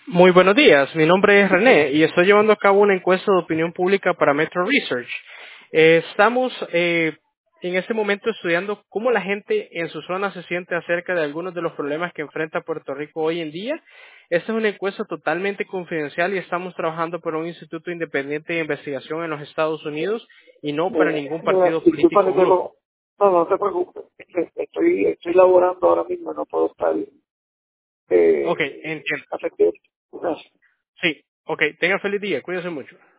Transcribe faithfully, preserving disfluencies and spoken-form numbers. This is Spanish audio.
Muy buenos días, mi nombre es René y estoy llevando a cabo una encuesta de opinión pública para Metro Research. Eh, estamos eh, en este momento estudiando cómo la gente en su zona se siente acerca de algunos de los problemas que enfrenta Puerto Rico hoy en día. Esta es una encuesta totalmente confidencial y estamos trabajando por un instituto independiente de investigación en los Estados Unidos y no para Mira, ningún mira, partido disculpa político que o te grupo. lo... No, no te preocupes. Es que Estoy, estoy laborando ahora mismo, no puedo estar Ok, eh, entiendo. atendiendo. Gracias. Sí, ok, tenga feliz día, cuídese mucho.